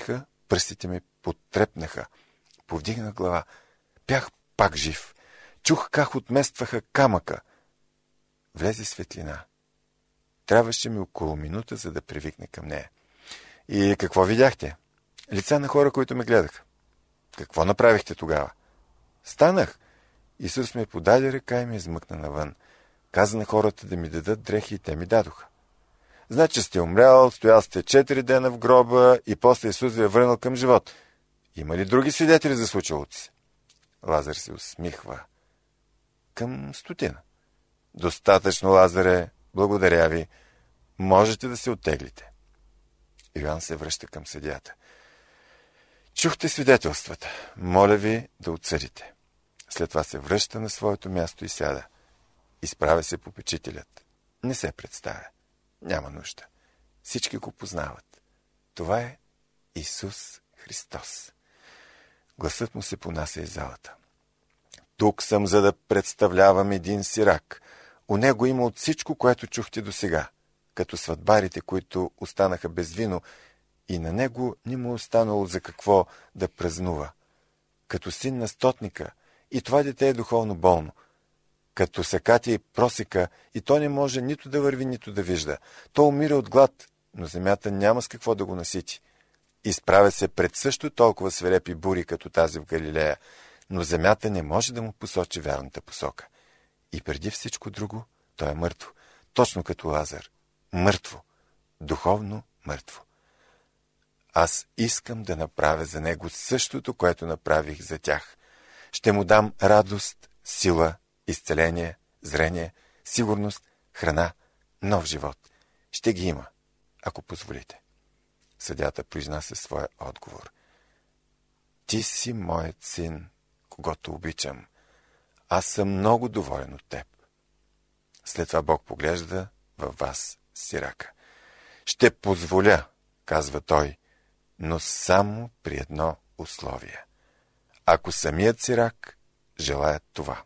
Speaker 1: Пръстите ми потрепнаха. Повдигнах глава. Бях пак жив. Чух как отместваха камъка. Влезе светлина. Трябваше ми около минута, за да привикне към нея. И какво видяхте? Лица на хора, които ме гледаха. Какво направихте тогава? Станах. Исус ме подаде ръка и ме измъкна навън. Каза на хората да ми дадат дрехи и те ми дадоха. Значи сте умрял, стоял сте четири дена в гроба и после Исус ви е върнал към живот. Има ли други свидетели за случилото си? Лазар се усмихва. Към стотина. Достатъчно, Лазаре, благодаря ви. Можете да се оттеглите. Йоан се връща към съдията. Чухте свидетелствата. Моля ви да отсъдите. След това се връща на своето място и сяда. Изправя се попечителят. Не се представя. Няма нужда. Всички го познават. Това е Исус Христос. Гласът му се понася из залата. Тук съм, за да представлявам един сирак. У него има от всичко, което чухте досега, като сватбарите, които останаха без вино, и на него не му останало за какво да празнува. Като син на стотника, и това дете е духовно болно. Като сакатя и просека, и то не може нито да върви, нито да вижда. То умира от глад, но земята няма с какво да го насити. Изправя се пред също толкова свирепи бури, като тази в Галилея, но земята не може да му посочи вярната посока. И преди всичко друго, той е мъртво, точно като Лазар. Мъртво, духовно мъртво. Аз искам да направя за него същото, което направих за тях. Ще му дам радост, сила, изцеление, зрение, сигурност, храна, нов живот. Ще ги има, ако позволите. Съдята произнася своя отговор. Ти си моят син, когото обичам. Аз съм много доволен от теб. След това Бог поглежда във вас, сирака. Ще позволя, казва той, но само при едно условие. Ако самият сирак желаят това.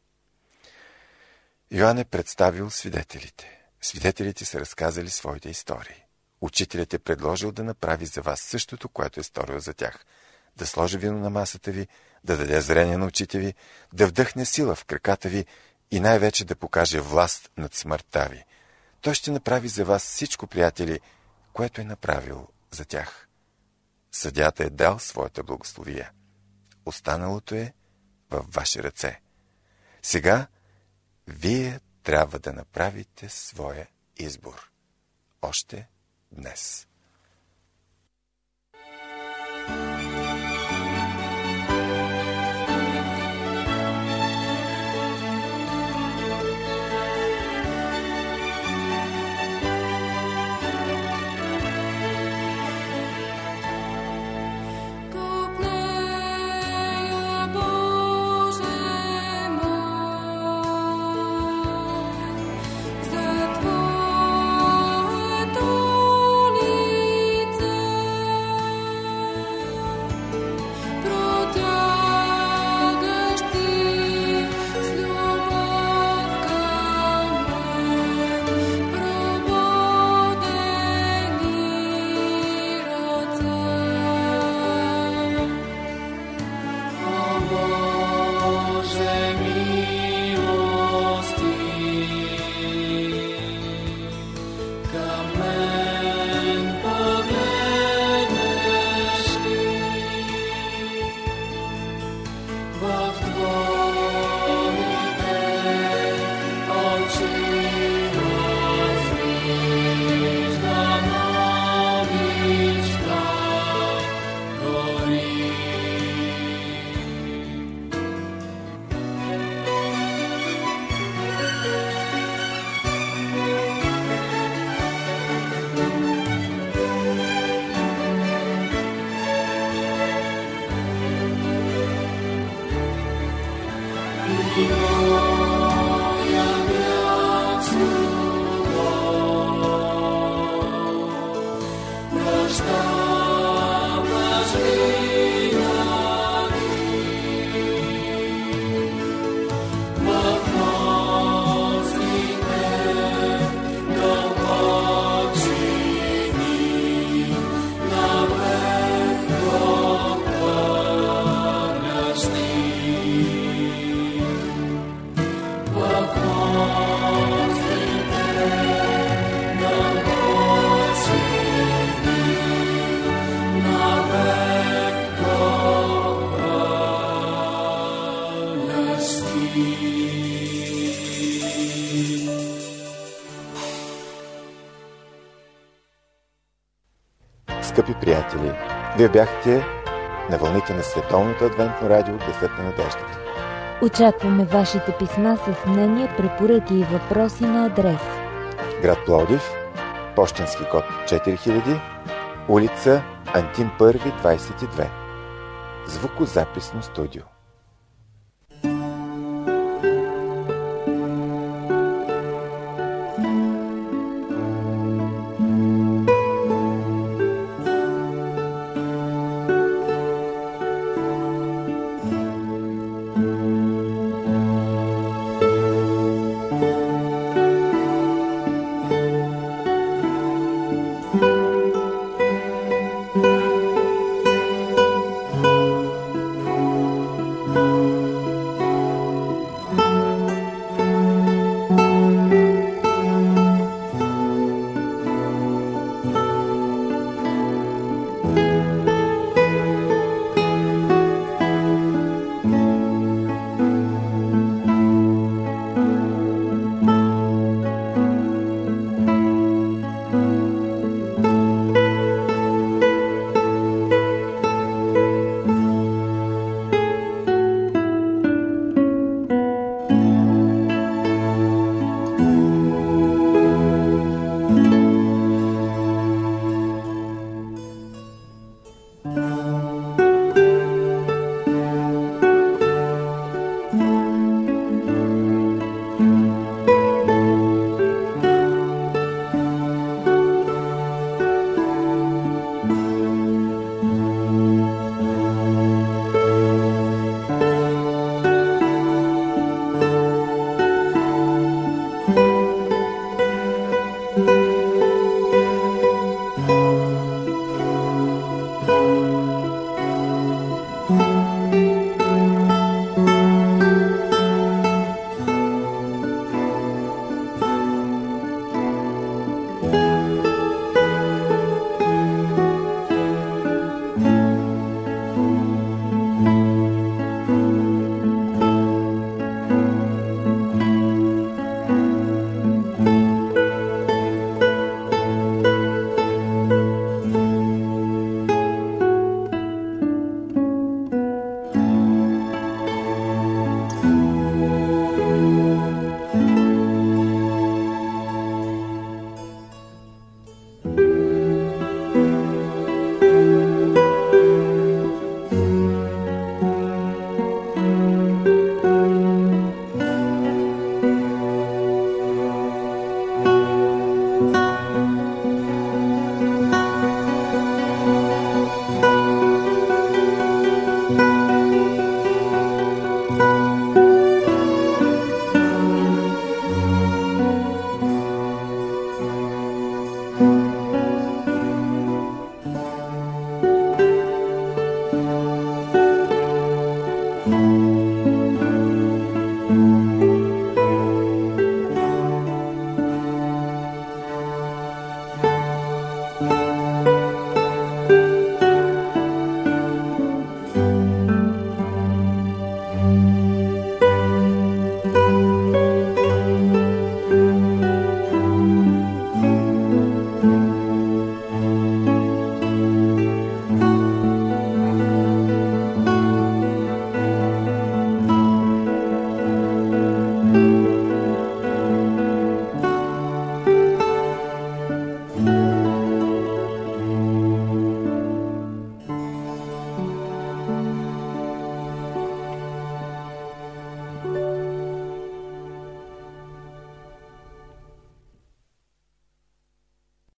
Speaker 1: Йоан е представил свидетелите. Свидетелите са разказали своите истории. Учителят е предложил да направи за вас същото, което е сторил за тях. Да сложи вино на масата ви, да даде зрение на очите ви, да вдъхне сила в краката ви и най-вече да покаже власт над смъртта ви. Той ще направи за вас всичко, приятели, което е направил за тях. Съдята е дал своята благословия. Останалото е във ваши ръце. Сега вие трябва да направите своя избор. Още днес.
Speaker 7: Твоето
Speaker 1: Скъпи приятели, вие бяхте на вълните на Световното адвентно радио Гласът на надеждата.
Speaker 2: Очакваме вашите писма с мнения, препоръки и въпроси на адрес:
Speaker 1: град Пловдив, пощенски код четири хиляди, улица Антим първи, двадесет и две. Звукозаписно студио.